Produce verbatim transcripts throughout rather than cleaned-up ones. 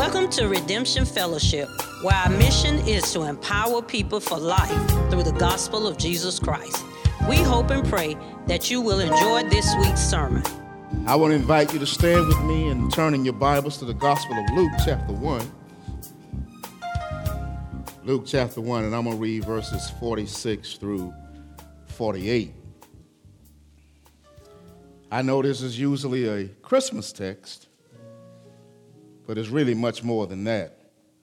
Welcome to Redemption Fellowship, where our mission is to empower people for life through the gospel of Jesus Christ. We hope and pray that you will enjoy this week's sermon. I want to invite you to stand with me and turn in your Bibles to the Gospel of Luke chapter one. Luke chapter one, and I'm going to read verses forty-six through forty-eight. I know this is usually a Christmas text, but it's really much more than that.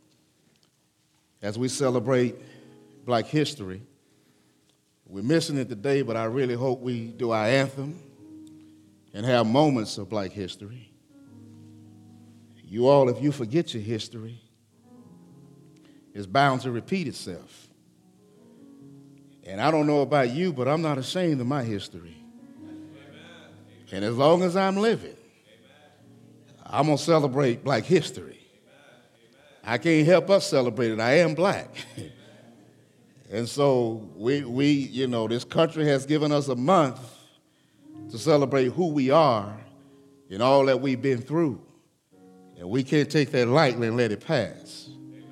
As we celebrate Black history, we're missing it today, but I really hope we do our anthem and have moments of Black history. You all, if you forget your history, it's bound to repeat itself. And I don't know about you, but I'm not ashamed of my history. Amen. And as long as I'm living, I'm going to celebrate Black history. I can't help but celebrate it. I am Black. And so we, we, you know, this country has given us a month to celebrate who we are and all that we've been through. And we can't take that lightly and let it pass.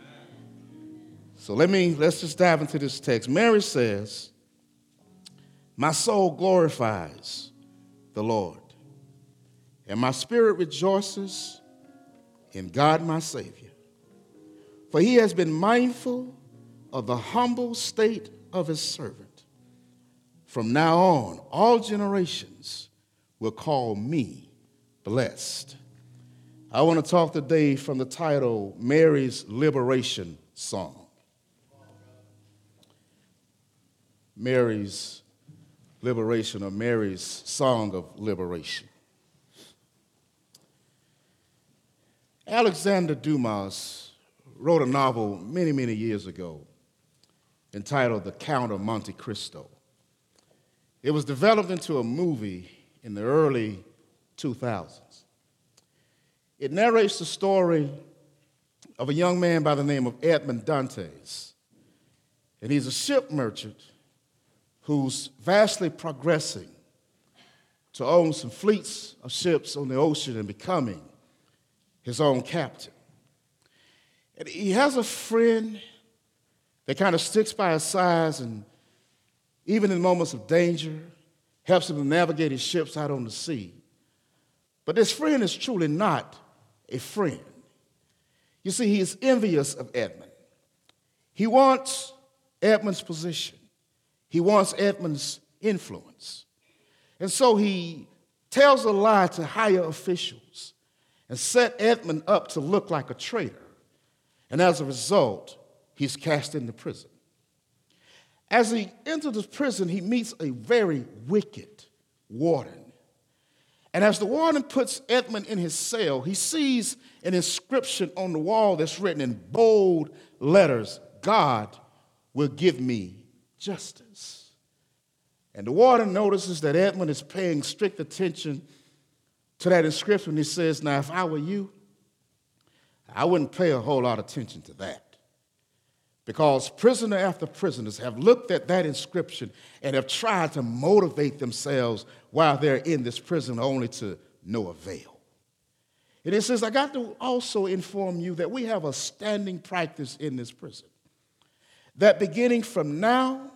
So let me, let's just dive into this text. Mary says, "My soul glorifies the Lord, and my spirit rejoices in God my Savior. For he has been mindful of the humble state of his servant. From now on, all generations will call me blessed." I want to talk today from the title, Mary's Liberation Song. Mary's Liberation, or Mary's Song of Liberation. Alexander Dumas wrote a novel many, many years ago entitled The Count of Monte Cristo. It was developed into a movie in the early two thousands. It narrates the story of a young man by the name of Edmond Dantes. And he's a ship merchant who's vastly progressing to own some fleets of ships on the ocean and becoming his own captain. And he has a friend that kind of sticks by his side and even in moments of danger helps him to navigate his ships out on the sea. But this friend is truly not a friend. You see, he is envious of Edmond. He wants Edmond's position. He wants Edmond's influence. And so he tells a lie to higher officials and set Edmond up to look like a traitor. And as a result, he's cast into prison. As he enters the prison, he meets a very wicked warden. And as the warden puts Edmond in his cell, he sees an inscription on the wall that's written in bold letters, "God will give me justice." And the warden notices that Edmond is paying strict attention to that inscription. He says, "Now, if I were you, I wouldn't pay a whole lot of attention to that. Because prisoner after prisoners have looked at that inscription and have tried to motivate themselves while they're in this prison only to no avail." And it says, "I got to also inform you that we have a standing practice in this prison, that beginning from now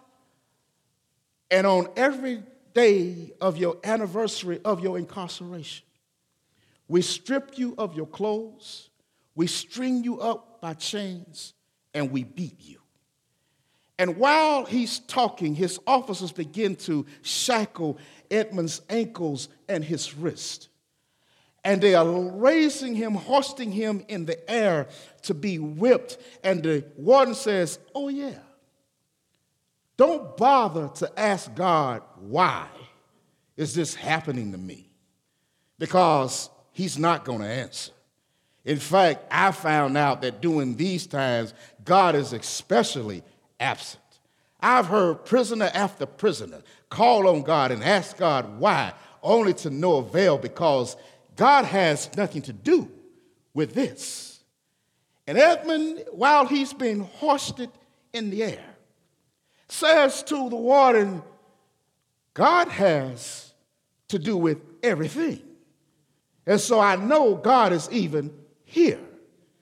and on every day of your anniversary of your incarceration, we strip you of your clothes, we string you up by chains, and we beat you." And while he's talking, his officers begin to shackle Edmond's ankles and his wrist. And they are raising him, hoisting him in the air to be whipped. And the warden says, "Oh yeah, don't bother to ask God, why is this happening to me? Because he's not going to answer. In fact, I found out that during these times, God is especially absent. I've heard prisoner after prisoner call on God and ask God why, only to no avail, because God has nothing to do with this." And Edmond, while he's being hoisted in the air, says to the warden, "God has to do with everything. And so I know God is even here."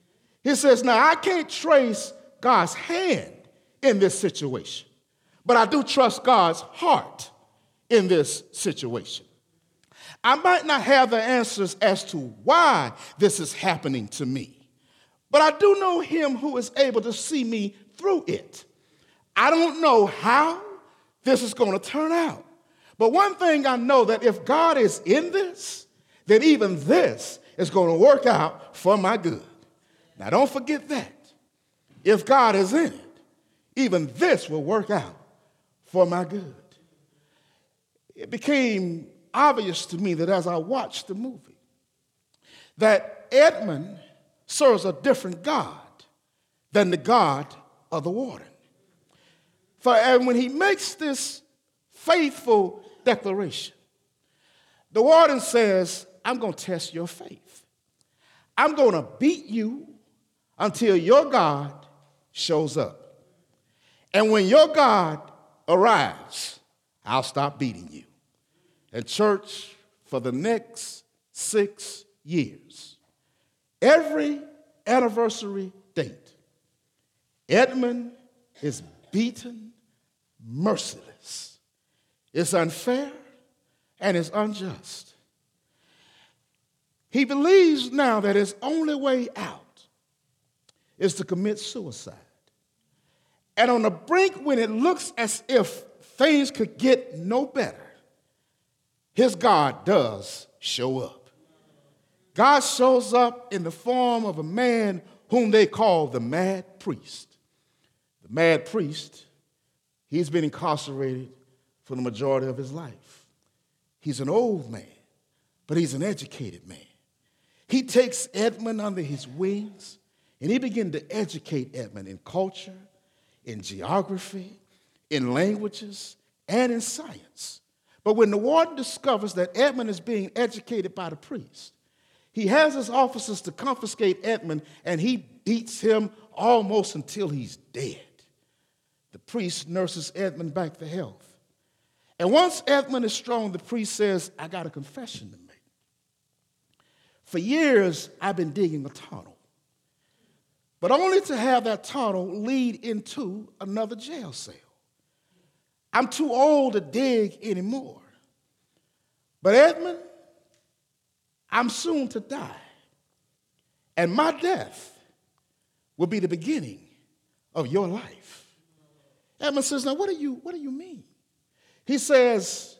He says, now I can't trace God's hand in this situation, but I do trust God's heart in this situation. I might not have the answers as to why this is happening to me, but I do know him who is able to see me through it. I don't know how this is going to turn out, but one thing I know, that if God is in this, then even this is going to work out for my good. Now, don't forget that. If God is in it, even this will work out for my good. It became obvious to me that as I watched the movie, that Edmund serves a different God than the God of the warden. For and when he makes this faithful declaration, the warden says, I'm going to test your faith. I'm going to beat you until your God shows up. And when your God arrives, I'll stop beating you. And church, for the next six years, every anniversary date, Edmund is beaten merciless. It's unfair and it's unjust. He believes now that his only way out is to commit suicide. And on the brink, when it looks as if things could get no better, his God does show up. God shows up in the form of a man whom they call the mad priest. The mad priest, he's been incarcerated for the majority of his life. He's an old man, but he's an educated man. He takes Edmund under his wings, and he began to educate Edmund in culture, in geography, in languages, and in science. But when the warden discovers that Edmund is being educated by the priest, he has his officers to confiscate Edmund, and he beats him almost until he's dead. The priest nurses Edmund back to health. And once Edmund is strong, the priest says, I got a confession to make. For years, I've been digging a tunnel, but only to have that tunnel lead into another jail cell. I'm too old to dig anymore. But Edmund, I'm soon to die, and my death will be the beginning of your life. Edmund says, now what do you, what do you mean? He says,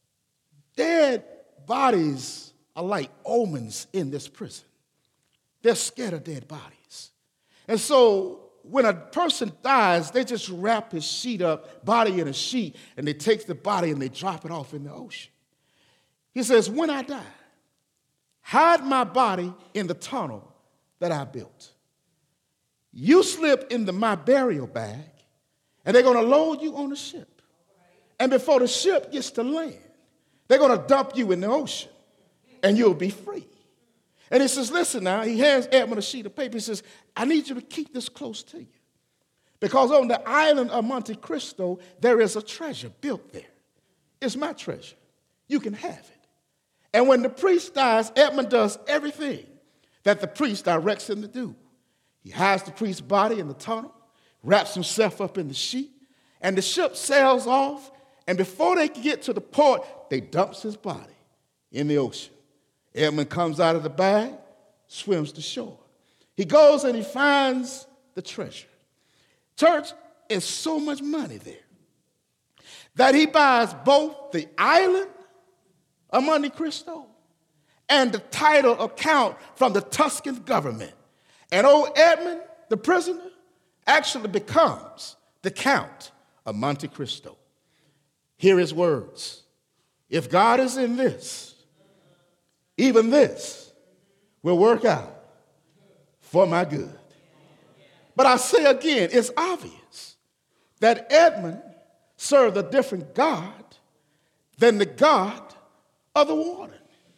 dead bodies are like omens in this prison. They're scared of dead bodies. And so when a person dies, they just wrap his sheet up, body in a sheet, and they take the body and they drop it off in the ocean. He says, when I die, hide my body in the tunnel that I built. You slip into my burial bag, and they're going to load you on a ship. And before the ship gets to land, they're going to dump you in the ocean, and you'll be free. And he says, listen now, he hands Edmund a sheet of paper. He says, I need you to keep this close to you, because on the island of Monte Cristo, there is a treasure built there. It's my treasure. You can have it. And when the priest dies, Edmund does everything that the priest directs him to do. He hides the priest's body in the tunnel, wraps himself up in the sheet, and the ship sails off, and before they can get to the port, they dumps his body in the ocean. Edmund comes out of the bag, swims to shore. He goes and he finds the treasure. Church, is so much money there that he buys both the island of Monte Cristo and the title account from the Tuscan government. And old Edmund, the prisoner, actually becomes the Count of Monte Cristo. Hear his words. If God is in this, even this will work out for my good. But I say again, it's obvious that Edmund served a different God than the God of the warden.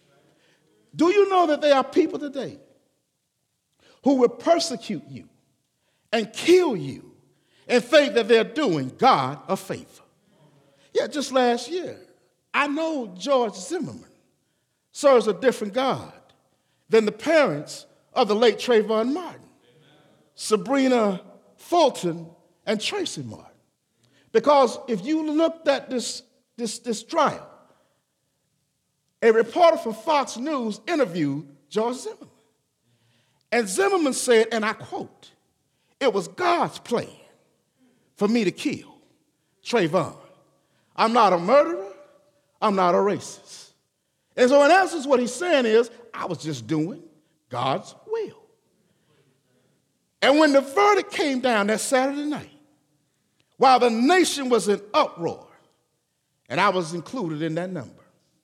Do you know that there are people today who will persecute you and kill you and think that they're doing God a favor? Yeah, just last year, I know George Zimmerman serves a different God than the parents of the late Trayvon Martin. Sabrina Fulton and Tracy Martin. Because if you looked at this, this, this trial, a reporter from Fox News interviewed George Zimmerman. And Zimmerman said, and I quote, "It was God's plan for me to kill Trayvon. I'm not a murderer. I'm not a racist." And so in essence, what he's saying is, I was just doing God's will. And when the verdict came down that Saturday night, while the nation was in uproar, and I was included in that number,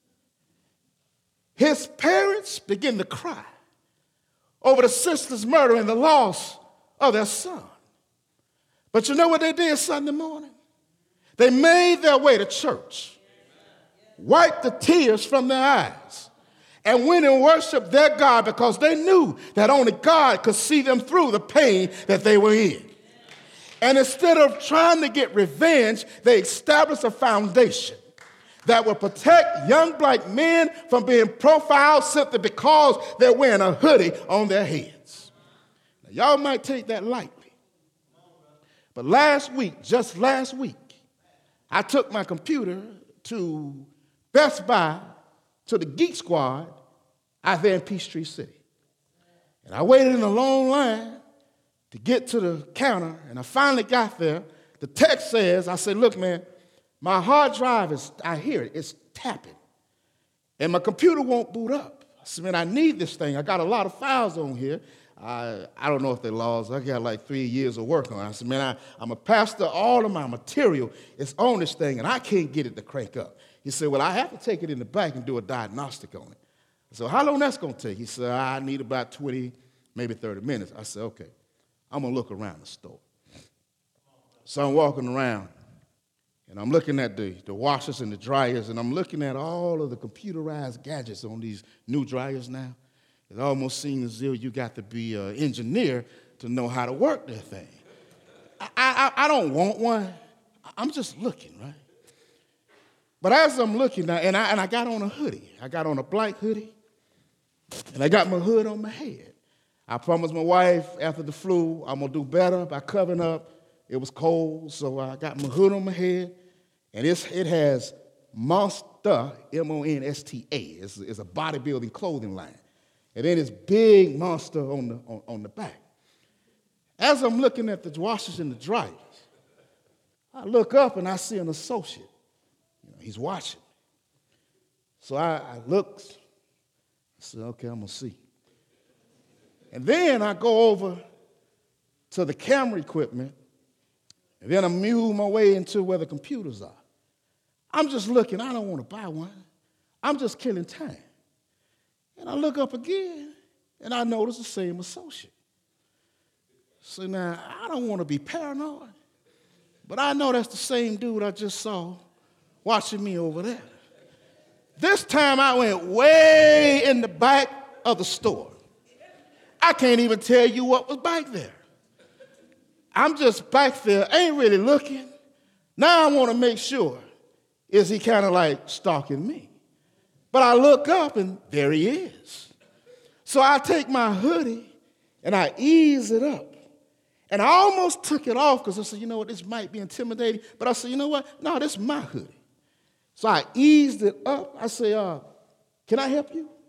his parents began to cry over the sister's murder and the loss of their son. But you know what they did Sunday morning? They made their way to church, wiped the tears from their eyes, and went and worshiped their God because they knew that only God could see them through the pain that they were in. And instead of trying to get revenge, they established a foundation that will protect young black men from being profiled simply because they're wearing a hoodie on their heads. Now, y'all might take that lightly, but last week, just last week, I took my computer to Best Buy, to the Geek Squad out there in Peachtree City. And I waited in a long line to get to the counter, and I finally got there. The text says, I said, "Look, man, my hard drive is, I hear it, it's tapping. And my computer won't boot up." I said, "Man, I need this thing. I got a lot of files on here. I, I don't know if they're laws. I got like three years of work on it." I said, "Man, I, I'm a pastor. All of my material is on this thing, and I can't get it to crank up." He said, "Well, I have to take it in the back and do a diagnostic on it." So how long that's going to take? He said, "I need about twenty, maybe thirty minutes. I said, "Okay, I'm going to look around the store." So I'm walking around, and I'm looking at the, the washers and the dryers, and I'm looking at all of the computerized gadgets on these new dryers now. It almost seems as if you got to be an engineer to know how to work that thing. I, I, I don't want one. I'm just looking, right? But as I'm looking now, and I, and I got on a hoodie. I got on a black hoodie, and I got my hood on my head. I promised my wife after the flu I'm going to do better by covering up. It was cold, so I got my hood on my head, and it's, it has Monster, M O N S T A. It's, it's a bodybuilding clothing line. And then it's big Monster on the, on, on the back. As I'm looking at the washers and the dryers, I look up and I see an associate. You know, he's watching. So I, I look, I said, "Okay, I'm going to see." And then I go over to the camera equipment, and then I move my way into where the computers are. I'm just looking. I don't want to buy one. I'm just killing time. And I look up again, and I notice the same associate. So now, I don't want to be paranoid, but I know that's the same dude I just saw watching me over there. This time I went way in the back of the store. I can't even tell you what was back there. I'm just back there, ain't really looking. Now I want to make sure, is he kind of like stalking me? But I look up, and there he is. So I take my hoodie, and I ease it up. And I almost took it off because I said, you know what, this might be intimidating. But I said, you know what? No, this is my hoodie. So I eased it up. I say, uh, "Can I help you?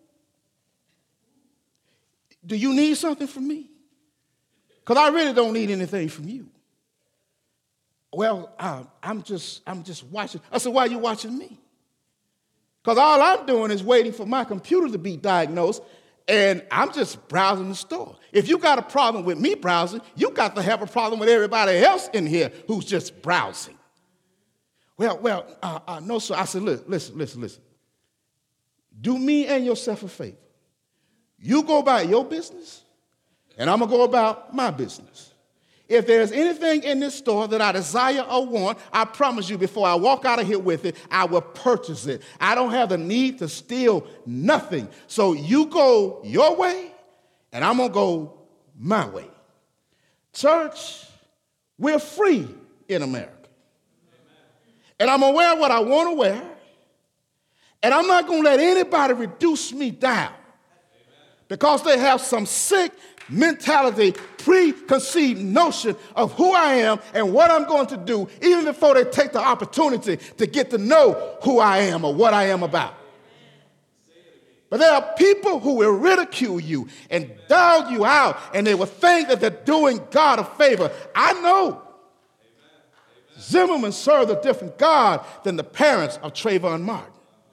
Do you need something from me? Because I really don't need anything from you." "Well, uh, I'm just I'm just watching." I said, "Why are you watching me?" Because all I'm doing is waiting for my computer to be diagnosed, and I'm just browsing the store. If you got a problem with me browsing, you got to have a problem with everybody else in here who's just browsing. Well, well, uh, uh, no, sir. I said, "Look, listen, listen, listen. Do me and yourself a favor. You go about your business, and I'm going to go about my business. If there's anything in this store that I desire or want, I promise you before I walk out of here with it, I will purchase it. I don't have the need to steal nothing. So you go your way, and I'm going to go my way." Church, we're free in America. And I'm going to wear what I want to wear, and I'm not going to let anybody reduce me down because they have some sick mentality preconceived notion of who I am and what I'm going to do, even before they take the opportunity to get to know who I am or what I am about. But there are people who will ridicule you and dog you out, and they will think that they're doing God a favor. I know Zimmerman served a different God than the parents of Trayvon Martin.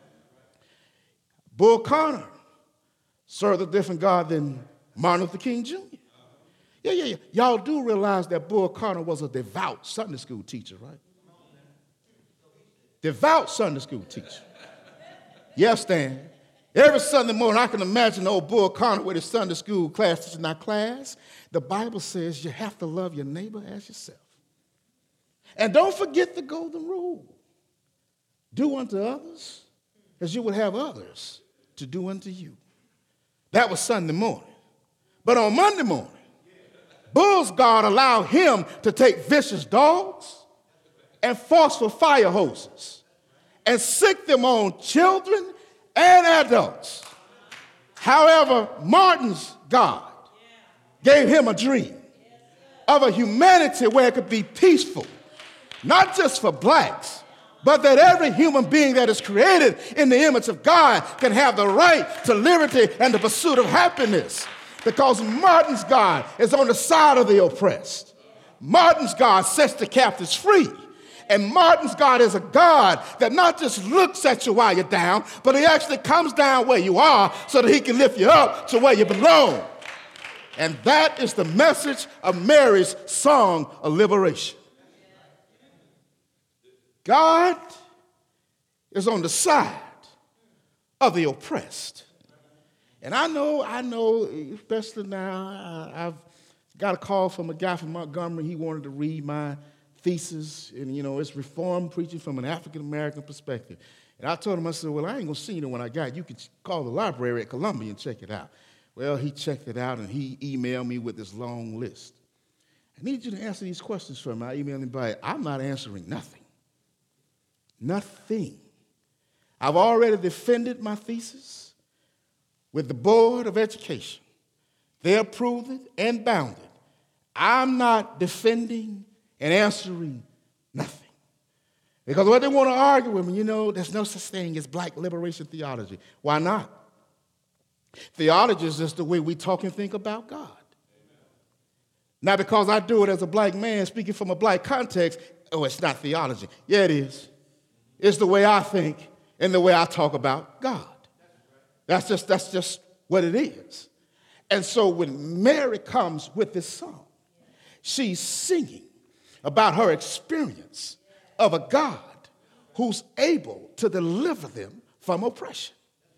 Bull Connor served a different God than Martin Luther King Junior Yeah, yeah, yeah. Y'all do realize that Bull Connor was a devout Sunday school teacher, right? Devout Sunday school teacher. Yes, Stan. Every Sunday morning, I can imagine old Bull Connor with his Sunday school class teaching. Now, class, the Bible says you have to love your neighbor as yourself. And don't forget the golden rule. Do unto others as you would have others to do unto you. That was Sunday morning. But on Monday morning, Bull's God allowed him to take vicious dogs and forceful fire hoses and sick them on children and adults. However, Martin's God gave him a dream of a humanity where it could be peaceful, not just for blacks, but that every human being that is created in the image of God can have the right to liberty and the pursuit of happiness. Because Martin's God is on the side of the oppressed. Martin's God sets the captives free. And Martin's God is a God that not just looks at you while you're down, but he actually comes down where you are so that he can lift you up to where you belong. And that is the message of Mary's song of liberation. God is on the side of the oppressed. And I know, I know, especially now, I've got a call from a guy from Montgomery. He wanted to read my thesis, and, you know, it's reform preaching from an African-American perspective. And I told him, I said, well, I ain't going to see it when I got it. You can call the library at Columbia and check it out. Well, he checked it out, and he emailed me with this long list. I need you to answer these questions for me. I emailed him back. I'm not answering nothing. Nothing. I've already defended my thesis with the Board of Education. They approved it and bound it. I'm not defending and answering nothing. Because what they want to argue with me, you know, there's no such thing as black liberation theology. Why not? Theology is just the way we talk and think about God. Amen. Not because I do it as a black man speaking from a black context, oh, it's not theology. Yeah, it is. It's the way I think and the way I talk about God. That's just, that's just what it is. And so when Mary comes with this song, she's singing about her experience of a God who's able to deliver them from oppression.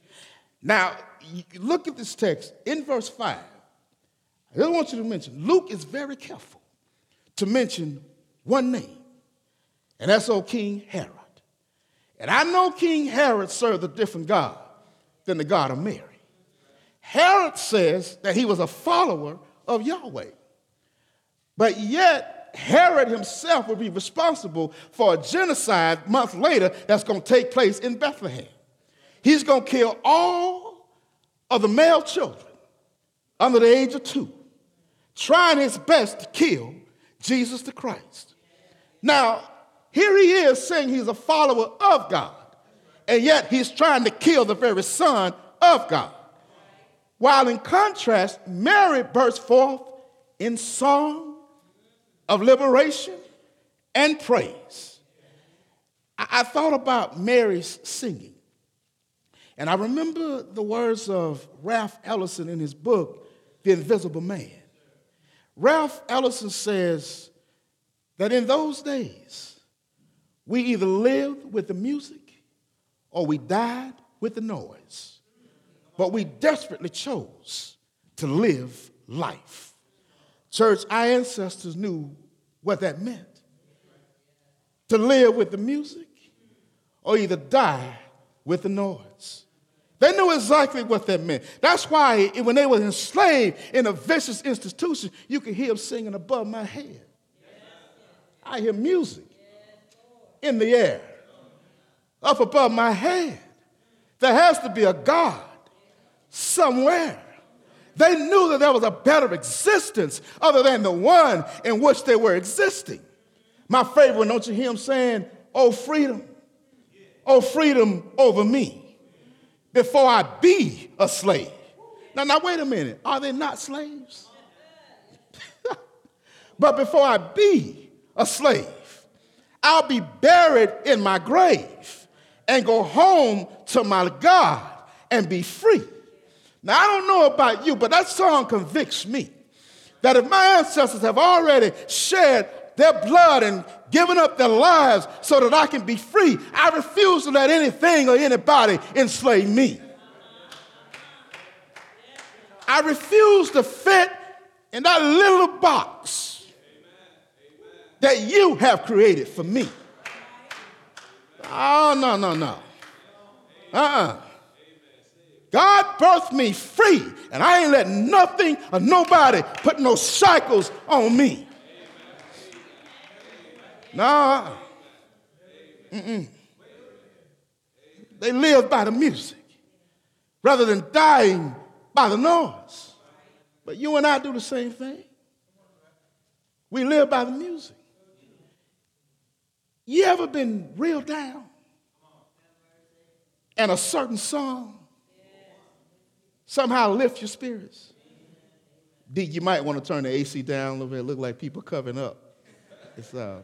Now, look at this text in verse five. I just want you to mention, Luke is very careful to mention one name, and that's old King Herod. And I know King Herod served a different God than the God of Mary. Herod says that he was a follower of Yahweh. But yet, Herod himself will be responsible for a genocide months later that's going to take place in Bethlehem. He's going to kill all of the male children under the age of two, trying his best to kill Jesus the Christ. Now, here he is saying he's a follower of God, and yet he's trying to kill the very Son of God. While in contrast, Mary bursts forth in song of liberation and praise. I, I thought about Mary's singing, and I remember the words of Ralph Ellison in his book, The Invisible Man. Ralph Ellison says that in those days, we either lived with the music or we died with the noise. But we desperately chose to live life. Church, our ancestors knew what that meant. To live with the music or either die with the noise. They knew exactly what that meant. That's why when they were enslaved in a vicious institution, you could hear them singing above my head. I hear music in the air, up above my head. There has to be a God somewhere They knew that there was a better existence other than the one in which they were existing. My favorite one, don't you hear him saying, oh, freedom, oh, freedom over me, before I be a slave. Now, now, wait a minute. Are they not slaves? But before I be a slave, I'll be buried in my grave and go home to my God and be free. Now, I don't know about you, but that song convicts me that if my ancestors have already shed their blood and given up their lives so that I can be free, I refuse to let anything or anybody enslave me. I refuse to fit in that little box that you have created for me. Oh, no, no, no. Uh-uh. God birthed me free, and I ain't letting nothing or nobody put no shackles on me. No. Mm-mm. They live by the music rather than dying by the noise. But you and I do the same thing. We live by the music. You ever been real down and a certain song somehow lift your spirits? D, you might want to turn the A C down a little bit. It look like people covering up. It's uh,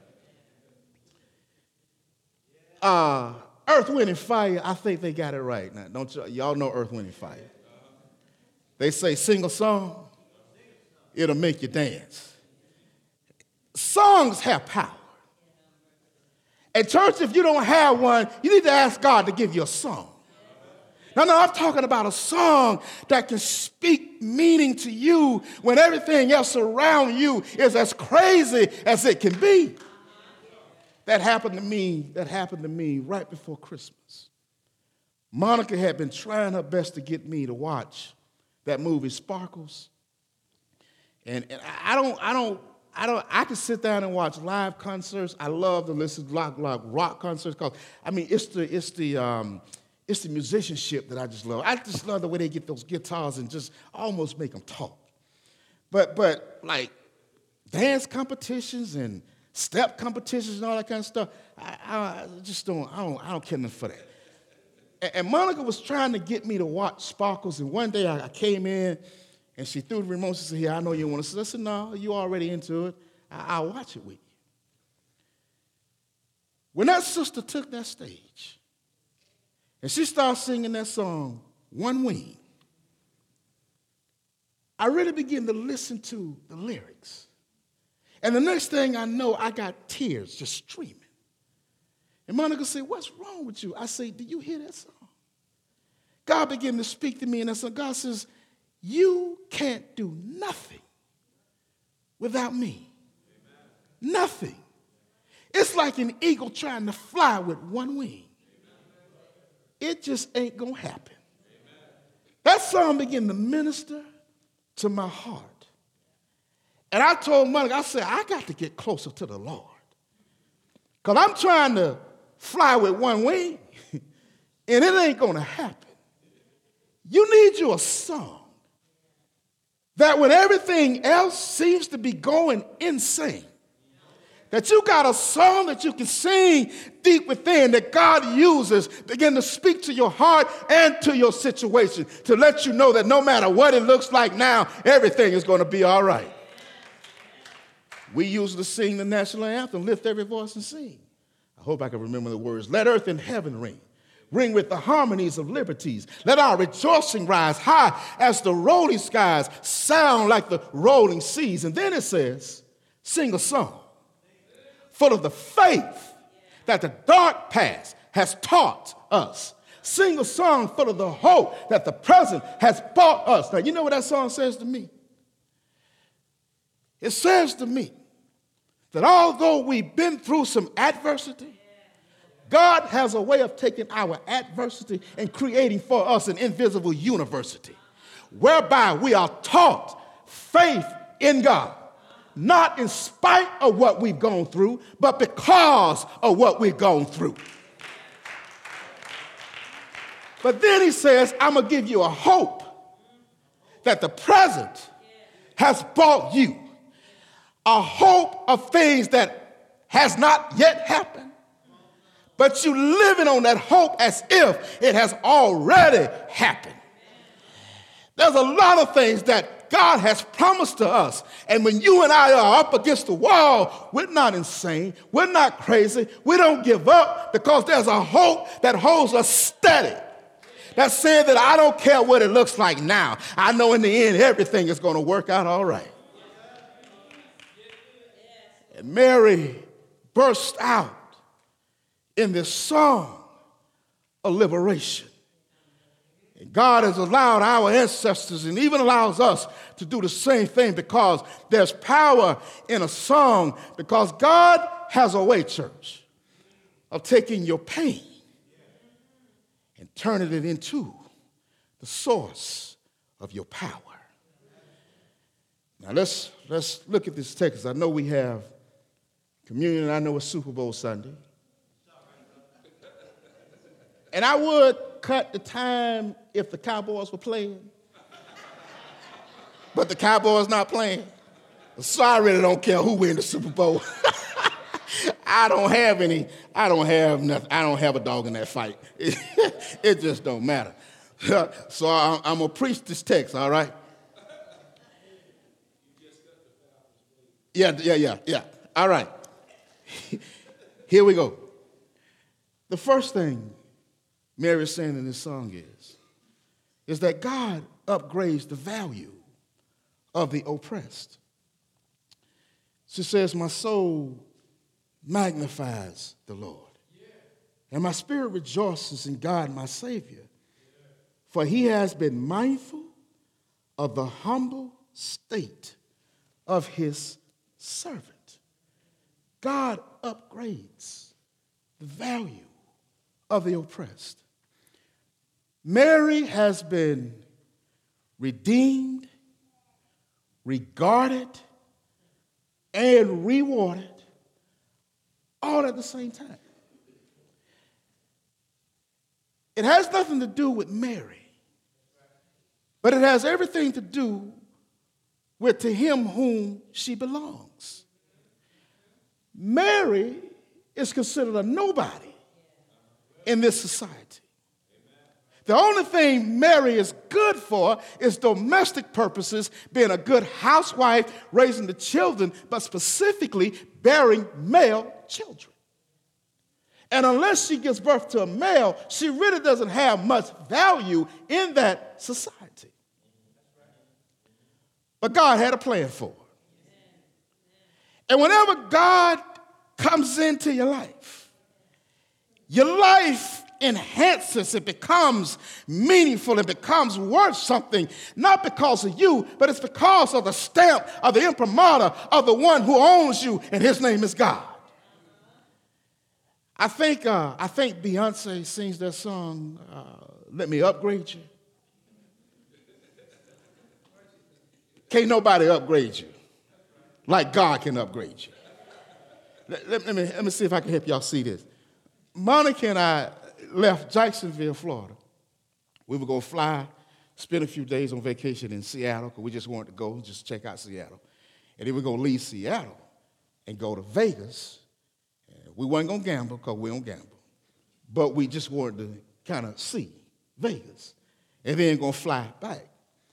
uh, Earth, Wind, and Fire. I think they got it right. Now, don't y- y'all know Earth, Wind, and Fire? They say sing a song, it'll make you dance. Songs have power. At church, if you don't have one, you need to ask God to give you a song. No, no, I'm talking about a song that can speak meaning to you when everything else around you is as crazy as it can be. That happened to me, that happened to me right before Christmas. Monica had been trying her best to get me to watch that movie Sparkles. And, and I don't, I don't, I don't, I can sit down and watch live concerts. I love to listen to rock, rock, rock concerts because, I mean, it's the, it's the, um, it's the musicianship that I just love. I just love the way they get those guitars and just almost make them talk. But, but like dance competitions and step competitions and all that kind of stuff, I, I just don't, I don't, I don't care enough for that. And, and Monica was trying to get me to watch Sparkles, and one day I, I came in. And she threw the remote. She said, "Here, I know you want to see." I said, "No, you already into it. I- I'll watch it with you." When that sister took that stage and she started singing that song, One Wing, I really began to listen to the lyrics. And the next thing I know, I got tears just streaming. And Monica said, "What's wrong with you?" I said, "Do you hear that song?" God began to speak to me in that song. God says, "You can't do nothing without me." Amen. Nothing. It's like an eagle trying to fly with one wing. Amen. It just ain't going to happen. Amen. That song began to minister to my heart. And I told Monica, I said, I got to get closer to the Lord. Because I'm trying to fly with one wing, and it ain't going to happen. You need you a song that when everything else seems to be going insane, that you got a song that you can sing deep within that God uses, begin to speak to your heart and to your situation to let you know that no matter what it looks like now, everything is going to be all right. We usually sing the national anthem, lift every voice and sing. I hope I can remember the words. Let earth and heaven ring. Ring with the harmonies of liberties. Let our rejoicing rise high as the rolling skies sound like the rolling seas. And then it says, sing a song full of the faith that the dark past has taught us. Sing a song full of the hope that the present has brought us. Now, you know what that song says to me? It says to me that although we've been through some adversity, God has a way of taking our adversity and creating for us an invisible university whereby we are taught faith in God, not in spite of what we've gone through, but because of what we've gone through. But then he says, I'm going to give you a hope that the present has brought you a hope of things that has not yet happened, but you living on that hope as if it has already happened. There's a lot of things that God has promised to us, and when you and I are up against the wall, we're not insane, we're not crazy, we don't give up, because there's a hope that holds us steady. That's saying that I don't care what it looks like now. I know in the end everything is going to work out all right. And Mary burst out in this song of liberation. And God has allowed our ancestors and even allows us to do the same thing, because there's power in a song, because God has a way, church, of taking your pain and turning it into the source of your power. Now let's let's look at this text. I know we have communion, and I know it's Super Bowl Sunday. And I would cut the time if the Cowboys were playing. But the Cowboys not playing. So I really don't care who wins the Super Bowl. I don't have any, I don't have nothing, I don't have a dog in that fight. It, it just don't matter. So I'm, I'm going to preach this text, all right? Yeah, yeah, yeah, yeah. All right. Here we go. The first thing Mary is saying in this song is, is that God upgrades the value of the oppressed. She says, my soul magnifies the Lord, and my spirit rejoices in God, my Savior, for he has been mindful of the humble state of his servant. God upgrades the value of the oppressed. Mary has been redeemed, regarded, and rewarded all at the same time. It has nothing to do with Mary, but it has everything to do with to him whom she belongs. Mary is considered a nobody in this society. The only thing Mary is good for is domestic purposes, being a good housewife, raising the children, but specifically bearing male children. And unless she gives birth to a male, she really doesn't have much value in that society. But God had a plan for her. And whenever God comes into your life, your life enhances, it becomes meaningful, it becomes worth something, not because of you, but it's because of the stamp of the imprimatur of the one who owns you, and his name is God. I think uh, I think Beyonce sings that song, uh, Let Me Upgrade You. Can't nobody upgrade you like God can upgrade you. Let, let, let, me, let me see if I can help y'all see this. Monica and I left Jacksonville, Florida. We were going to fly, spend a few days on vacation in Seattle, because we just wanted to go, just check out Seattle. And then we we're going to leave Seattle and go to Vegas. And we weren't going to gamble, because we don't gamble. But we just wanted to kind of see Vegas. And then going to fly back.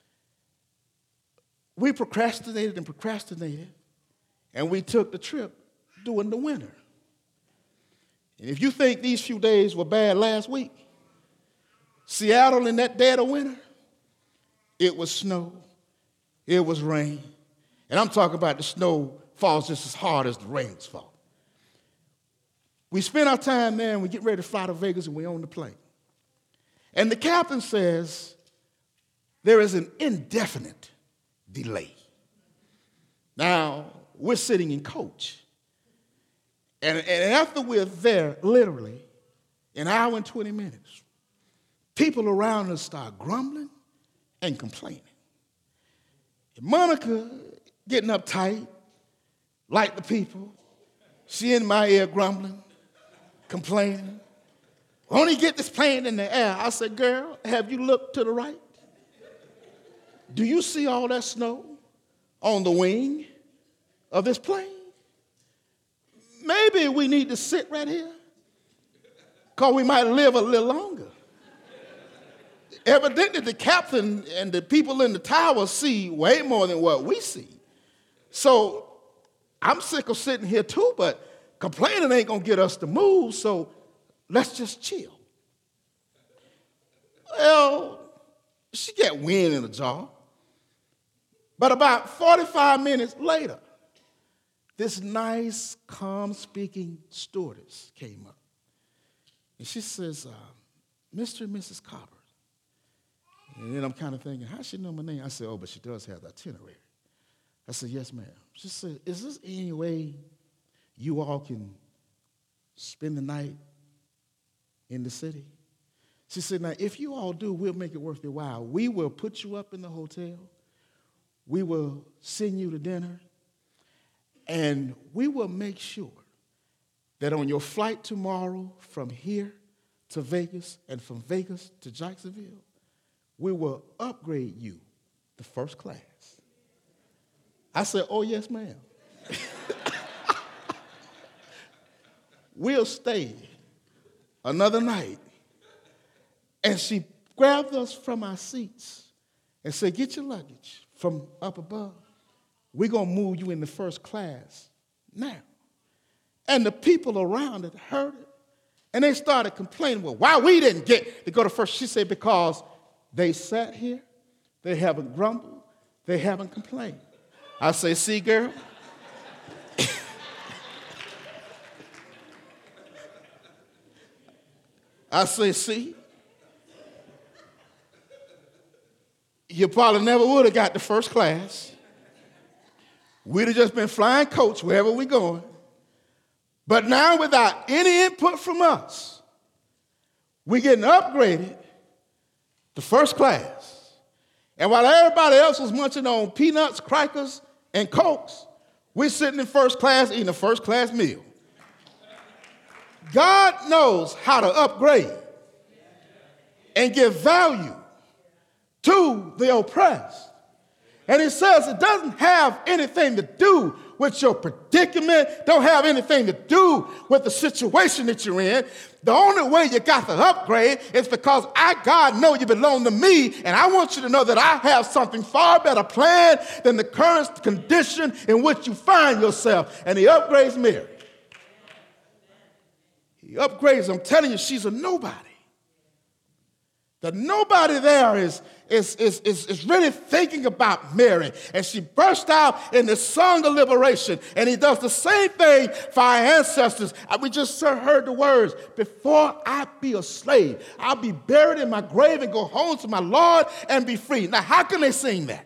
We procrastinated and procrastinated, and we took the trip during the winter. And if you think these few days were bad last week, Seattle in that dead of winter, it was snow, it was rain. And I'm talking about the snow falls just as hard as the rains fall. We spend our time there, and we get ready to fly to Vegas, and we're on the plane. And the captain says, there is an indefinite delay. Now, we're sitting in coach. And, and after we're there, literally, an hour and twenty minutes, people around us start grumbling and complaining. And Monica getting uptight, like the people. She in my ear grumbling, complaining. Won't he get this plane in the air? I said, girl, have you looked to the right? Do you see all that snow on the wing of this plane? Maybe we need to sit right here because we might live a little longer. Evidently, the captain and the people in the tower see way more than what we see. So I'm sick of sitting here too, but complaining ain't going to get us to move, so let's just chill. Well, she got wind in the jaw. But about forty-five minutes later, this nice, calm-speaking stewardess came up. And she says, uh, Mister and Missus Copper. And then I'm kind of thinking, how she know my name? I said, oh, but she does have the itinerary. I said, yes, ma'am. She said, is this any way you all can spend the night in the city? She said, now, if you all do, we'll make it worth your while. We will put you up in the hotel. We will send you to dinner. And we will make sure that on your flight tomorrow from here to Vegas and from Vegas to Jacksonville, we will upgrade you to first class. I said, oh, yes, ma'am. We'll stay another night. And she grabbed us from our seats and said, get your luggage from up above. We're going to move you into first class now. And the people around it heard it. And they started complaining, well, why we didn't get to go to first? She said, because they sat here, they haven't grumbled, they haven't complained. I say, see, girl? I say, see? You probably never would have got to first class. We'd have just been flying coach wherever we're going. But now, without any input from us, we're getting upgraded to first class. And while everybody else was munching on peanuts, crackers, and Cokes, we're sitting in first class eating a first class meal. God knows how to upgrade and give value to the oppressed. And it says it doesn't have anything to do with your predicament, don't have anything to do with the situation that you're in. The only way you got to upgrade is because I, God, know you belong to me, and I want you to know that I have something far better planned than the current condition in which you find yourself. And he upgrades Mary. He upgrades, I'm telling you, she's a nobody. The nobody there is, is, is, is, is really thinking about Mary. And she burst out in the song of liberation. And he does the same thing for our ancestors. We just heard the words, before I be a slave, I'll be buried in my grave and go home to my Lord and be free. Now, how can they sing that?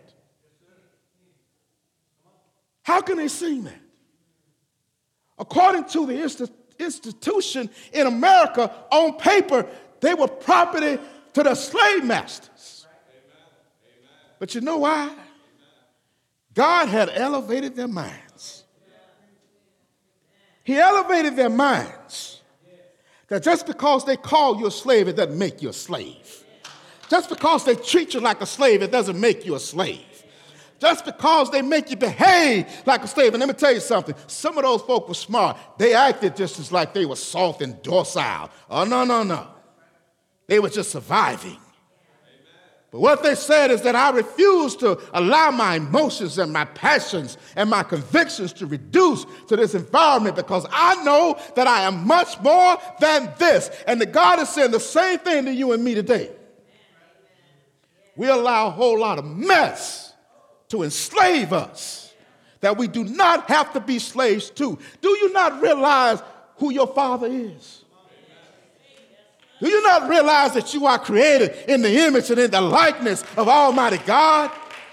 How can they sing that? According to the inst- institution in America, on paper, they were property to the slave masters. But you know why? God had elevated their minds. He elevated their minds that just because they call you a slave, it doesn't make you a slave. Just because they treat you like a slave, it doesn't make you a slave. Just because they make you behave like a slave. And let me tell you something. Some of those folk were smart. They acted just as like they were soft and docile. Oh, no, no, no. They were just surviving. But what they said is that I refuse to allow my emotions and my passions and my convictions to reduce to this environment because I know that I am much more than this. And that God is saying the same thing to you and me today. We allow a whole lot of mess to enslave us that we do not have to be slaves to. Do you not realize who your Father is? Do you not realize that you are created in the image and in the likeness of Almighty God?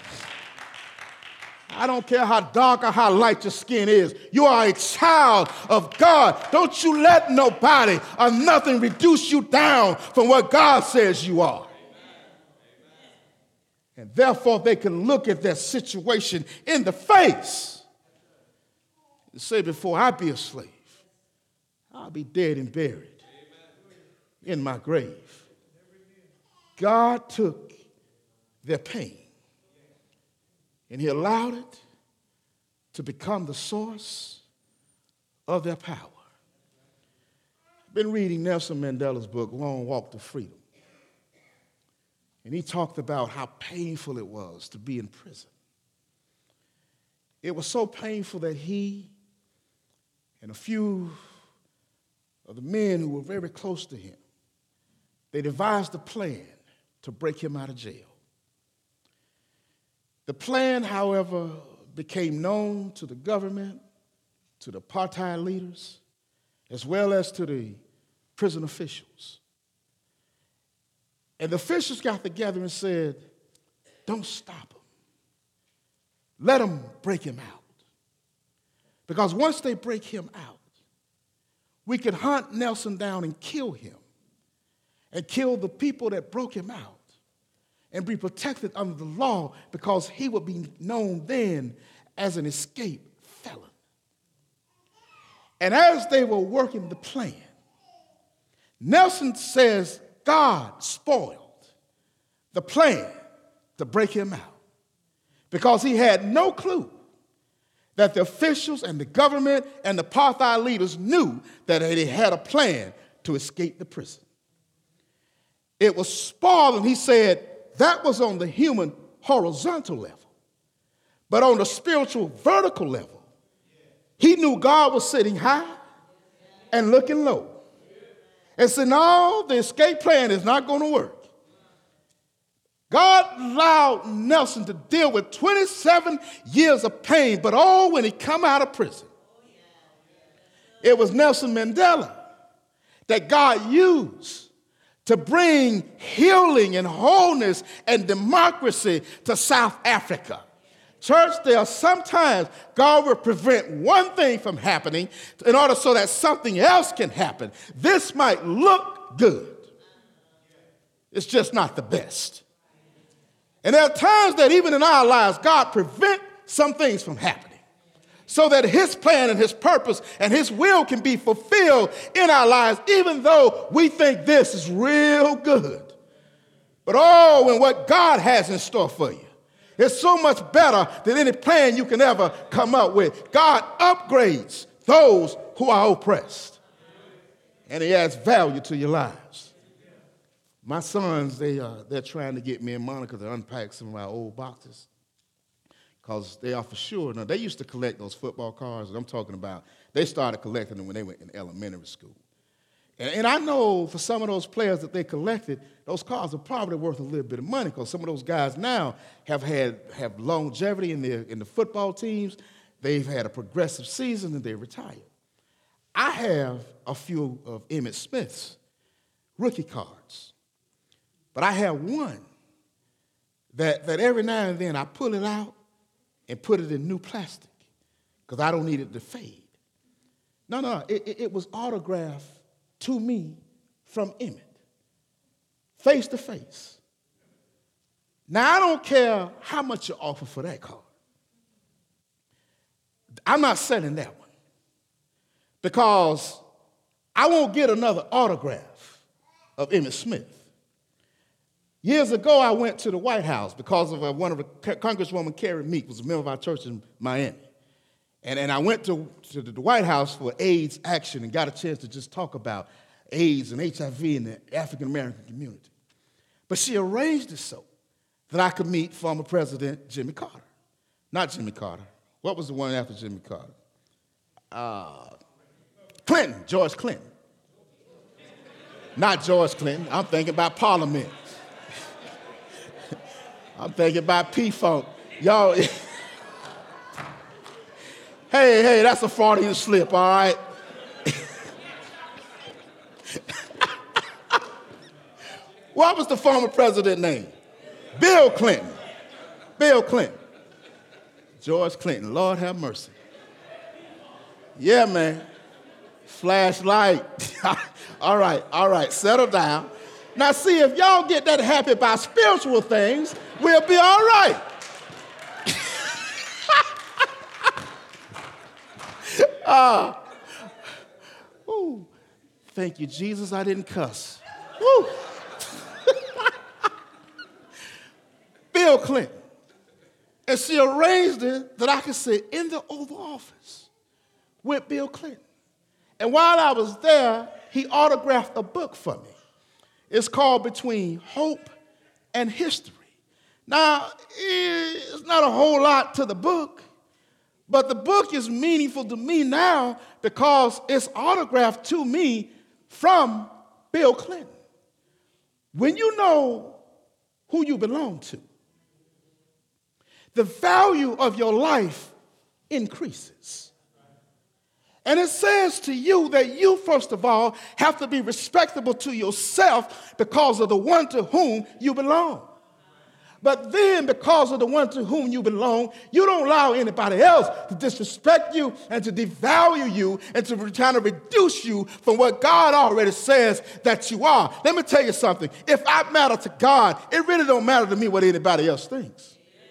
I don't care how dark or how light your skin is. You are a child of God. Don't you let nobody or nothing reduce you down from what God says you are. And therefore, they can look at their situation in the face and say, before I be a slave, I'll be dead and buried in my grave. God took their pain And he allowed it to become the source of their power. I've been reading Nelson Mandela's book, Long Walk to Freedom. And he talked about how painful it was to be in prison. It was so painful that he and a few of the men who were very close to him, they devised a plan to break him out of jail. The plan, however, became known to the government, to the apartheid leaders, as well as to the prison officials. And the officials got together and said, don't stop him. Let them break him out. Because once they break him out, we could hunt Nelson down and kill him, and kill the people that broke him out, and be protected under the law, because he would be known then as an escaped felon. And as they were working the plan, Nelson says God spoiled the plan to break him out, because he had no clue that the officials and the government and the apartheid leaders knew that they had a plan to escape the prison. It was spoiled, and he said that was on the human horizontal level. But on the spiritual vertical level, he knew God was sitting high and looking low. And said, no, the escape plan is not going to work. God allowed Nelson to deal with twenty-seven years of pain, but oh, when he come out of prison, it was Nelson Mandela that God used to bring healing and wholeness and democracy to South Africa. Church, there are sometimes God will prevent one thing from happening in order so that something else can happen. This might look good. It's just not the best. And there are times that even in our lives, God prevents some things from happening so that his plan and his purpose and his will can be fulfilled in our lives, even though we think this is real good. But oh, and what God has in store for you, it's so much better than any plan you can ever come up with. God upgrades those who are oppressed, and he adds value to your lives. My sons, they, uh, they're trying to get me and Monica to unpack some of our old boxes, because they are for sure. Now, they used to collect those football cards that I'm talking about. They started collecting them when they went in elementary school. And, and I know for some of those players that they collected, those cards are probably worth a little bit of money, because some of those guys now have had have longevity in, their, in the football teams. They've had a progressive season, and they retired. I have a few of Emmitt Smith's rookie cards. But I have one that, that every now and then I pull it out and put it in new plastic, because I don't need it to fade. No, no, it, it, it was autographed to me from Emmitt, face to face. Now, I don't care how much you offer for that card. I'm not selling that one, because I won't get another autograph of Emmitt Smith. Years ago, I went to the White House because of uh, one of the Congresswoman Carrie Meek was a member of our church in Miami. And, and I went to, to the White House for AIDS action and got a chance to just talk about AIDS and H I V in the African-American community. But she arranged it so that I could meet former President Jimmy Carter. Not Jimmy Carter. What was the one after Jimmy Carter? Uh, Clinton, George Clinton. Not George Clinton. I'm thinking about Parliament. I'm thinking about P-Funk. Y'all, hey, hey, that's a Freudian slip, all right? What was the former president's name? Bill Clinton. Bill Clinton. George Clinton. Lord have mercy. Yeah, man. Flashlight. All right, all right, settle down. Now, see, if y'all get that happy about spiritual things, we'll be all right. uh, ooh, thank you, Jesus, I didn't cuss. Woo. Bill Clinton. And she arranged it that I could sit in the Oval Office with Bill Clinton. And while I was there, he autographed a book for me. It's called Between Hope and History. Now, it's not a whole lot to the book, but the book is meaningful to me now because it's autographed to me from Bill Clinton. When you know who you belong to, the value of your life increases. And it says to you that you, first of all, have to be respectable to yourself because of the one to whom you belong. But then, because of the one to whom you belong, you don't allow anybody else to disrespect you and to devalue you and to try to reduce you from what God already says that you are. Let me tell you something. If I matter to God, it really don't matter to me what anybody else thinks.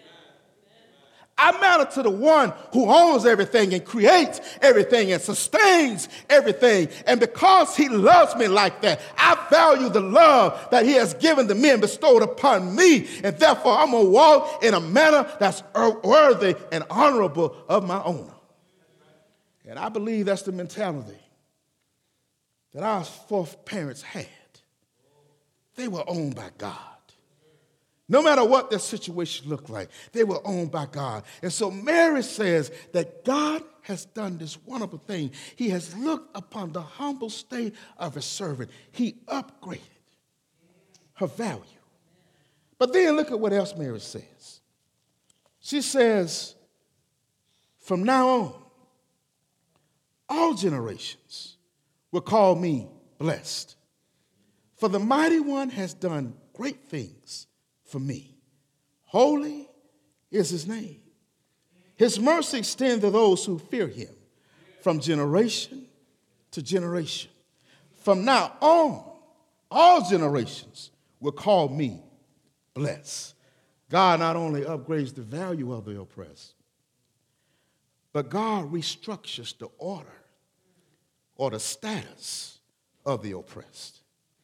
I matter to the one who owns everything and creates everything and sustains everything. And because he loves me like that, I value the love that he has given to me and bestowed upon me. And therefore, I'm going to walk in a manner that's worthy and honorable of my owner. And I believe that's the mentality that our foreparents had. They were owned by God. No matter what their situation looked like, they were owned by God. And so Mary says that God has done this wonderful thing. He has looked upon the humble state of his servant. He upgraded her value. But then look at what else Mary says. She says, from now on, all generations will call me blessed. For the mighty one has done great things for me. Holy is his name. His mercy extends to those who fear him from generation to generation. From now on, all generations will call me blessed. God not only upgrades the value of the oppressed, but God restructures the order or the status of the oppressed.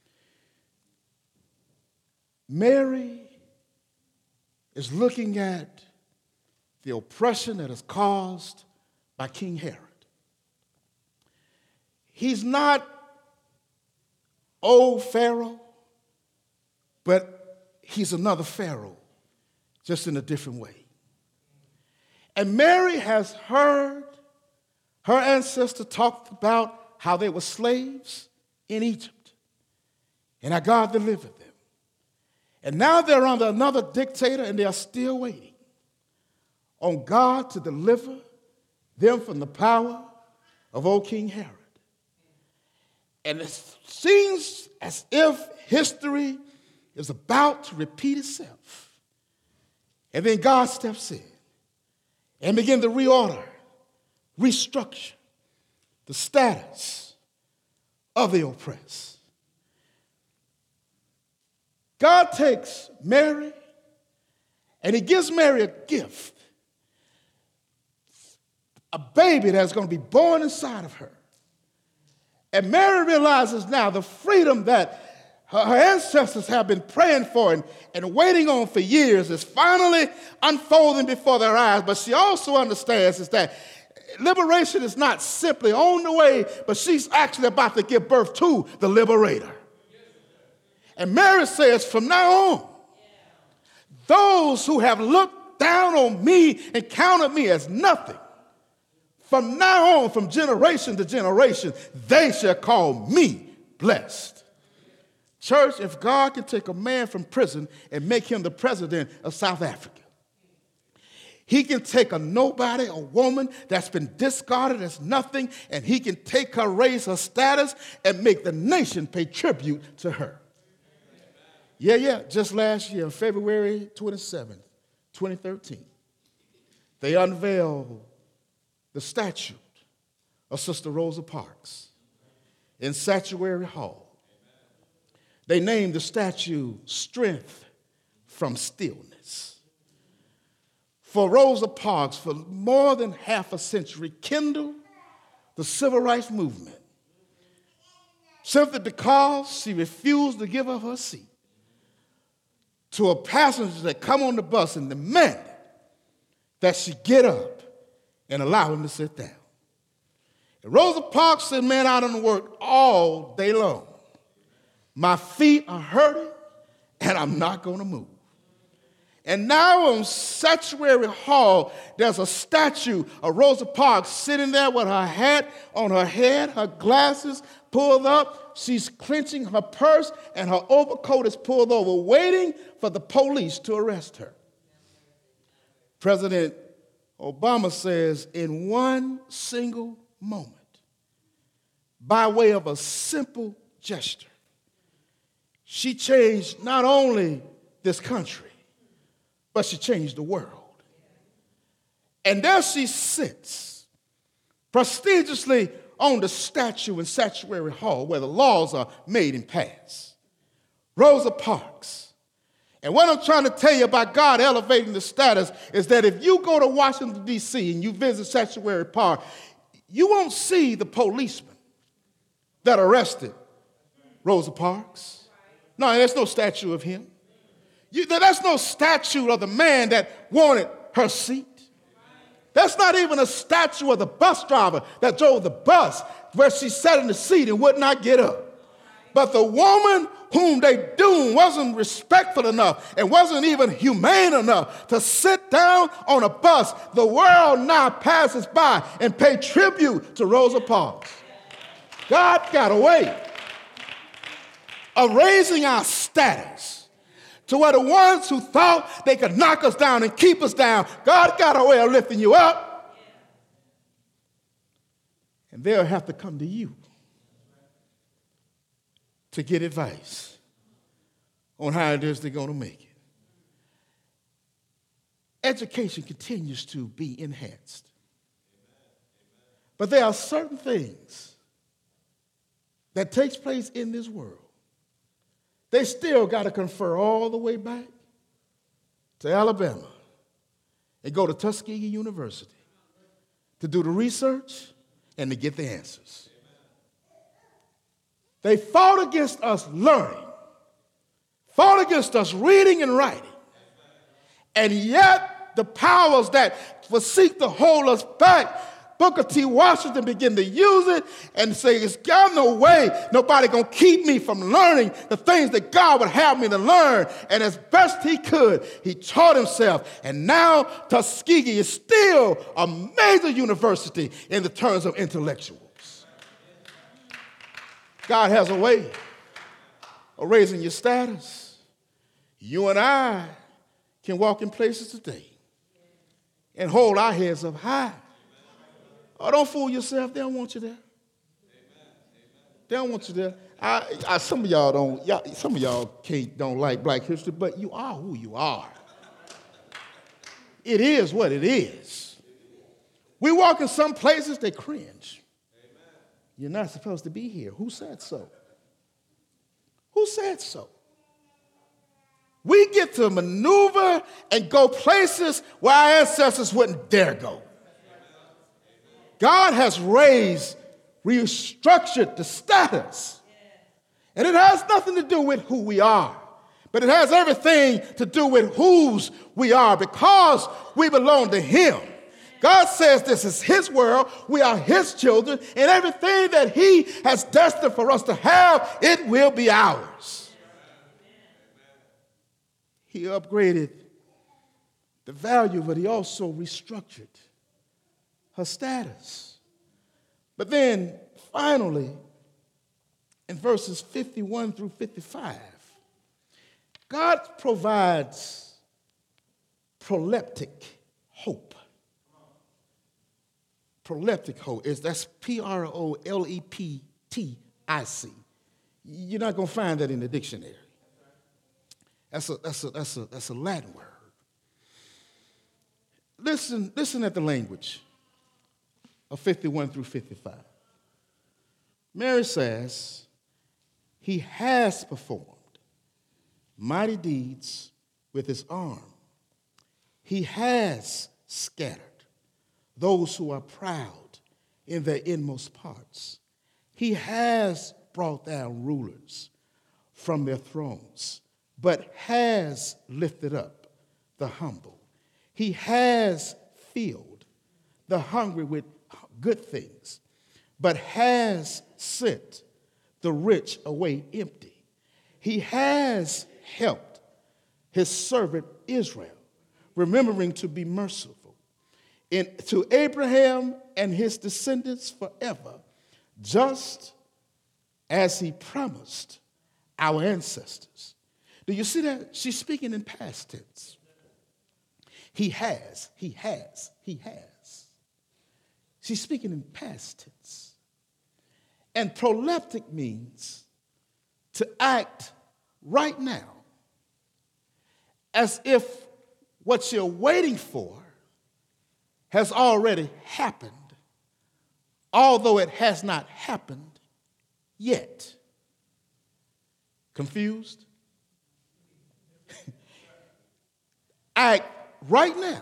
Mary is looking at the oppression that is caused by King Herod. He's not old Pharaoh, but he's another Pharaoh, just in a different way. And Mary has heard her ancestor talk about how they were slaves in Egypt and how God delivered them. And now they're under another dictator and they are still waiting on God to deliver them from the power of old King Herod. And it seems as if history is about to repeat itself. And then God steps in and begins to reorder, restructure the status of the oppressed. God takes Mary and he gives Mary a gift, a baby that's going to be born inside of her. And Mary realizes now the freedom that her, her ancestors have been praying for and, and waiting on for years is finally unfolding before their eyes. But she also understands is that liberation is not simply on the way, but she's actually about to give birth to the liberator. And Mary says, from now on, those who have looked down on me and counted me as nothing, from now on, from generation to generation, they shall call me blessed. Church, if God can take a man from prison and make him the president of South Africa, he can take a nobody, a woman that's been discarded as nothing, and he can take her, raise her status, and make the nation pay tribute to her. Yeah, yeah, just last year, February twenty-seventh, twenty thirteen, they unveiled the statue of Sister Rosa Parks in Sanctuary Hall. They named the statue Strength from Stillness. For Rosa Parks, for more than half a century, kindled the civil rights movement simply because she refused to give up her seat to a passenger that come on the bus and demanded that she get up and allow him to sit down. And Rosa Parks said, man, I done worked all day long. My feet are hurting, and I'm not going to move. And now on Sanctuary Hall, there's a statue of Rosa Parks sitting there with her hat on her head, her glasses pulled up. She's clenching her purse, and her overcoat is pulled over, waiting for the police to arrest her. President Obama says, in one single moment, by way of a simple gesture, she changed not only this country, but she changed the world. And there she sits, prestigiously on the statue in Sanctuary Hall, where the laws are made and passed. Rosa Parks. And what I'm trying to tell you about God elevating the status is that if you go to Washington, D C, and you visit Sanctuary Park, you won't see the policeman that arrested Rosa Parks. No, there's no statue of him. You, there's no statue of the man that wanted her seat. That's not even a statue of the bus driver that drove the bus where she sat in the seat and would not get up. But the woman whom they doomed wasn't respectful enough and wasn't even humane enough to sit down on a bus. The world now passes by and pay tribute to Rosa Parks. God got a way of raising our status to where the ones who thought they could knock us down and keep us down, God got a way of lifting you up. And they'll have to come to you to get advice on how it is they're going to make it. Education continues to be enhanced. But there are certain things that takes place in this world. They still got to confer all the way back to Alabama and go to Tuskegee University to do the research and to get the answers. They fought against us learning, fought against us reading and writing, and yet the powers that would seek to hold us back, Booker T. Washington began to use it and say, it's got no way nobody going to keep me from learning the things that God would have me to learn. And as best he could, he taught himself. And now Tuskegee is still a major university in the terms of intellectuals. God has a way of raising your status. You and I can walk in places today and hold our heads up high. Oh, don't fool yourself. They don't want you there. They don't want you there. I, I, some of y'all don't. Y'all, some of y'all can't don't like Black history, but you are who you are. It is what it is. We walk in some places they cringe. You're not supposed to be here. Who said so? Who said so? We get to maneuver and go places where our ancestors wouldn't dare go. God has raised, restructured the status. And it has nothing to do with who we are, but it has everything to do with whose we are because we belong to him. God says this is his world, we are his children, and everything that he has destined for us to have, it will be ours. He upgraded the value, but he also restructured her status. But then finally, in verses fifty-one through fifty-five, God provides proleptic hope. Proleptic hope is that's P R O L E P T I C. You're not going to find that in the dictionary. That's a that's a that's a that's a Latin word. Listen, listen at the language of fifty-one through fifty-five. Mary says, he has performed mighty deeds with his arm. He has scattered those who are proud in their inmost parts. He has brought down rulers from their thrones, but has lifted up the humble. He has filled the hungry with good things, but has sent the rich away empty. He has helped his servant Israel, remembering to be merciful in, to Abraham and his descendants forever, just as he promised our ancestors. Do you see that? She's speaking in past tense. He has, he has, he has. She's speaking in past tense. And proleptic means to act right now as if what you're waiting for has already happened, although it has not happened yet. Confused? Act right now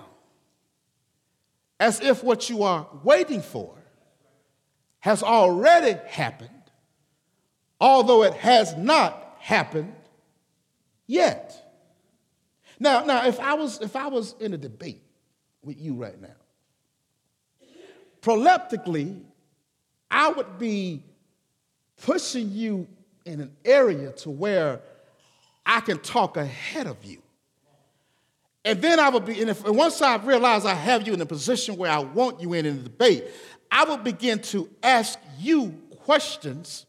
as if what you are waiting for has already happened, although it has not happened yet. Now, now, if I was if I was in a debate with you right now, proleptically, I would be pushing you in an area to where I can talk ahead of you. And then I would be, and, if, and once I realize I have you in a position where I want you in in the debate, I will begin to ask you questions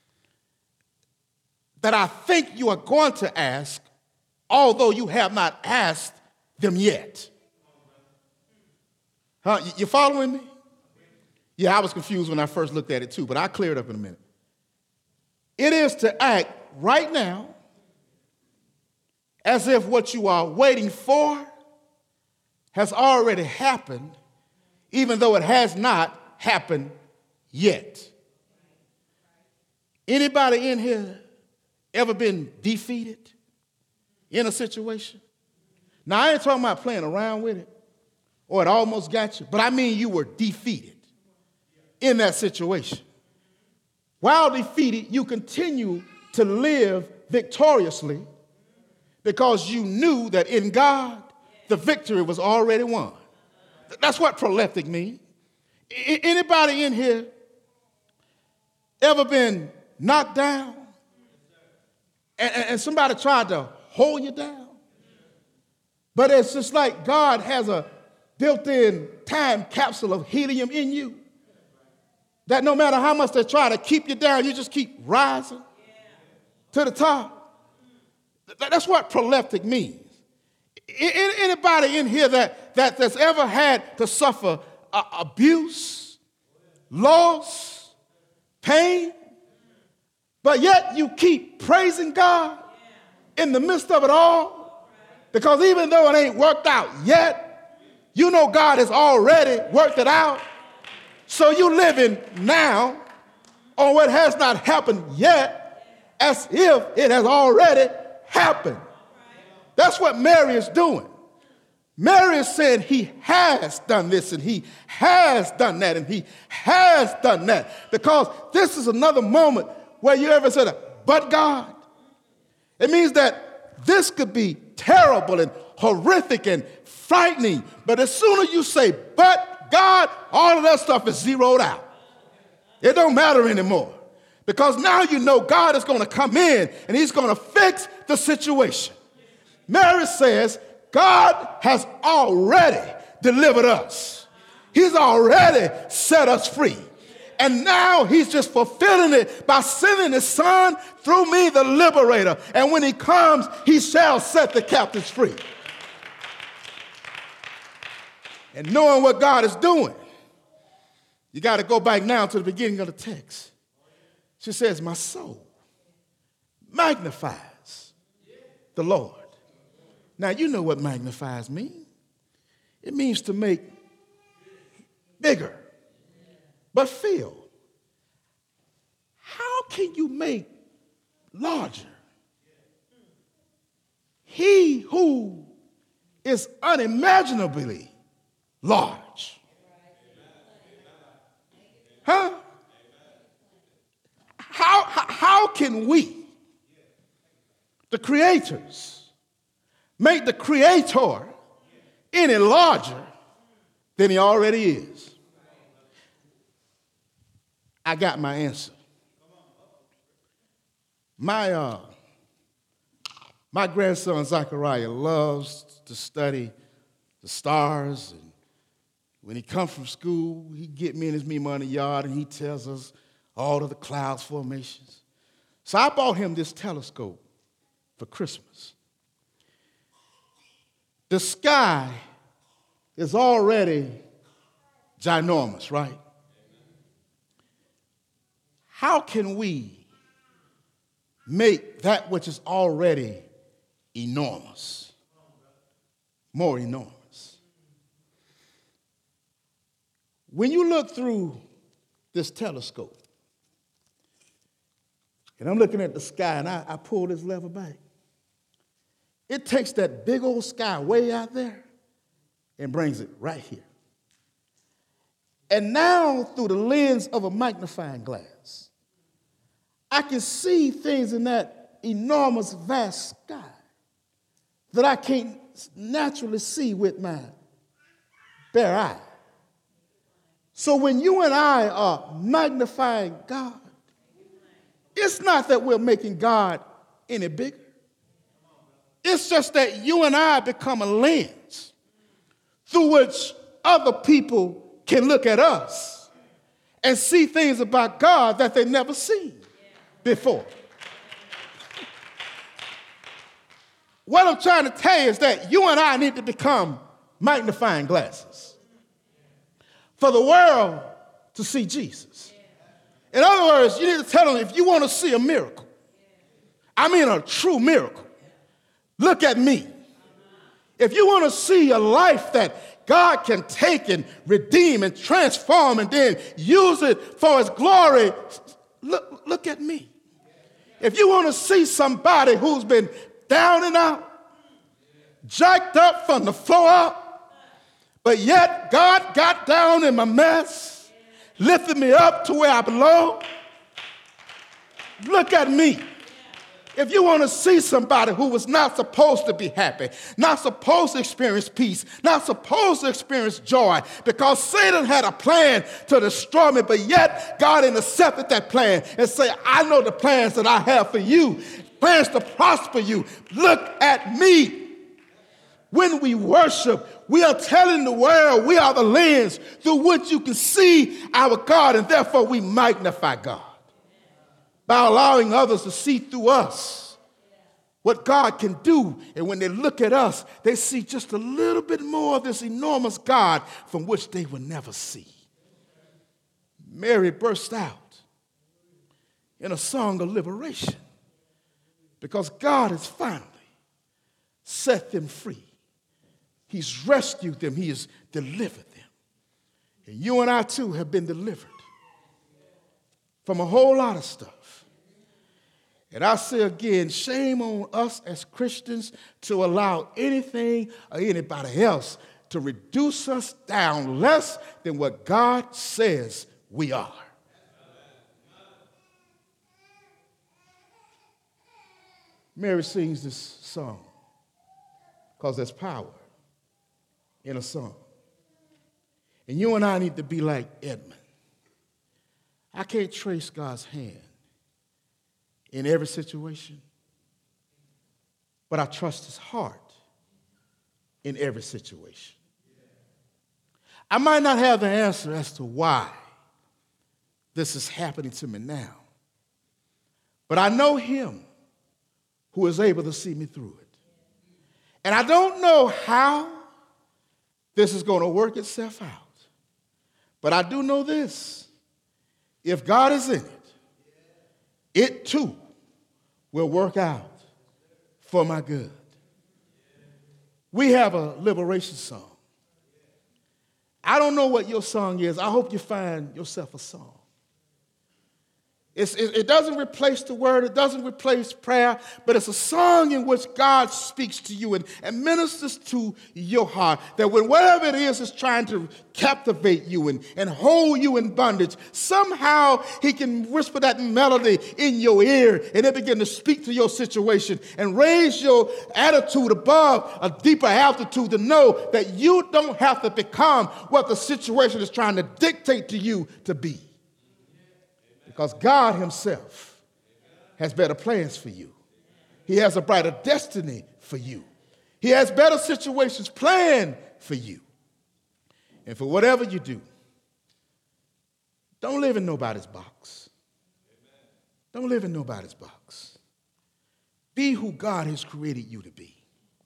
that I think you are going to ask, although you have not asked them yet. Huh? You following me? Yeah, I was confused when I first looked at it too, but I'll clear it up in a minute. It is to act right now as if what you are waiting for has already happened, even though it has not happened yet. Anybody in here ever been defeated in a situation? Now, I ain't talking about playing around with it or it almost got you, but I mean you were defeated in that situation. While defeated, you continue to live victoriously because you knew that in God, the victory was already won. That's what proleptic means. Anybody in here ever been knocked down and, and somebody tried to hold you down? But it's just like God has a built-in time capsule of helium in you that no matter how much they try to keep you down, you just keep rising to the top. That's what proleptic means. Anybody in here that, that that's ever had to suffer uh, abuse, loss, pain, but yet you keep praising God in the midst of it all, because even though it ain't worked out yet, you know God has already worked it out. So you're living now on what has not happened yet as if it has already happened. That's what Mary is doing. Mary is saying he has done this and he has done that and he has done that, because this is another moment where you ever said, but God. It means that this could be terrible and horrific and frightening, but as soon as you say, but God, all of that stuff is zeroed out. It don't matter anymore, because now you know God is going to come in and he's going to fix the situation. Mary says, God has already delivered us. He's already set us free. And now he's just fulfilling it by sending his son through me, the liberator. And when he comes, he shall set the captives free. And knowing what God is doing, you got to go back now to the beginning of the text. She says, my soul magnifies the Lord. Now, you know what magnifies means. It means to make bigger, but fill. How can you make larger? He who is unimaginably large. Huh? How, how, how can we, the creators, make the creator any larger than he already is, I got my answer. My, uh, my grandson, Zachariah, loves to study the stars. And when he comes from school, he get me and his Mima in the yard, and he tells us all of the clouds formations. So I bought him this telescope for Christmas. The sky is already ginormous, right? How can we make that which is already enormous more enormous? When you look through this telescope, and I'm looking at the sky, and I, I pull this lever back, it takes that big old sky way out there and brings it right here. And now, through the lens of a magnifying glass, I can see things in that enormous, vast sky that I can't naturally see with my bare eye. So when you and I are magnifying God, it's not that we're making God any bigger. It's just that you and I become a lens through which other people can look at us and see things about God that they've never seen before. What I'm trying to tell you is that you and I need to become magnifying glasses for the world to see Jesus. In other words, you need to tell them, if you want to see a miracle, I mean a true miracle, look at me. If you want to see a life that God can take and redeem and transform and then use it for his glory, look, look at me. If you want to see somebody who's been down and out, jacked up from the floor up, but yet God got down in my mess, lifted me up to where I belong, look at me. If you want to see somebody who was not supposed to be happy, not supposed to experience peace, not supposed to experience joy, because Satan had a plan to destroy me, but yet God intercepted that plan and said, I know the plans that I have for you, plans to prosper you. Look at me. When we worship, we are telling the world we are the lens through which you can see our God, and therefore we magnify God by allowing others to see through us what God can do. And when they look at us, they see just a little bit more of this enormous God from which they will never see. Mary burst out in a song of liberation because God has finally set them free. He's rescued them. He has delivered them. And you and I, too, have been delivered from a whole lot of stuff. And I say again, shame on us as Christians to allow anything or anybody else to reduce us down less than what God says we are. Mary sings this song because there's power in a song. And you and I need to be like Edmund. I can't trace God's hand in every situation, but I trust his heart in every situation. I might not have the answer as to why this is happening to me now, but I know him who is able to see me through it. And I don't know how this is going to work itself out, but I do know this. If God is in it, it too will work out for my good. We have a liberation song. I don't know what your song is. I hope you find yourself a song. It's, it, it doesn't replace the word. It doesn't replace prayer. But it's a song in which God speaks to you and, and ministers to your heart. That when whatever it is is trying to captivate you and, and hold you in bondage, somehow he can whisper that melody in your ear and it begin to speak to your situation and raise your attitude above a deeper altitude to know that you don't have to become what the situation is trying to dictate to you to be. Because God himself has better plans for you. He has a brighter destiny for you. He has better situations planned for you. And for whatever you do, don't live in nobody's box. Don't live in nobody's box. Be who God has created you to be.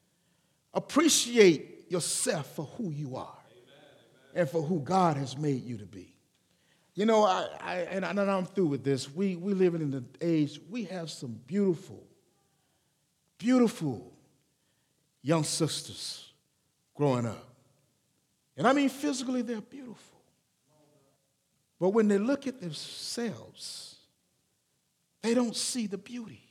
Appreciate yourself for who you are and for who God has made you to be. You know, I, I, and I'm through with this. We we living in the age, we have some beautiful, beautiful young sisters growing up. And I mean, physically, they're beautiful. But when they look at themselves, they don't see the beauty.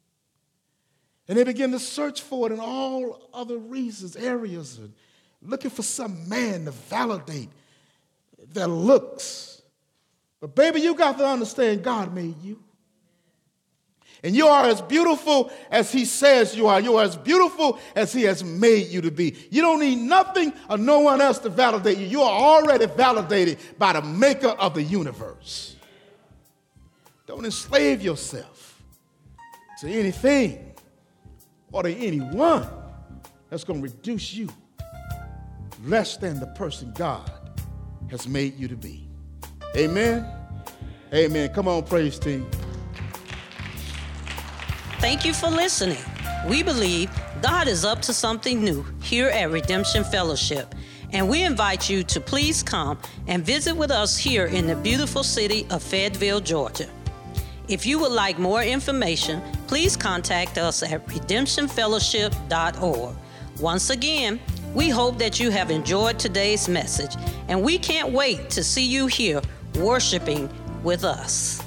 And they begin to search for it in all other reasons, areas, and looking for some man to validate their looks. But baby, you got to understand God made you. And you are as beautiful as he says you are. You are as beautiful as he has made you to be. You don't need nothing or no one else to validate you. You are already validated by the maker of the universe. Don't enslave yourself to anything or to anyone that's going to reduce you less than the person God has made you to be. Amen. Amen. Come on, praise team. Thank you for listening. We believe God is up to something new here at Redemption Fellowship, and we invite you to please come and visit with us here in the beautiful city of Fayetteville, Georgia. If you would like more information, please contact us at redemption fellowship dot org. Once again, we hope that you have enjoyed today's message, and we can't wait to see you here worshiping with us.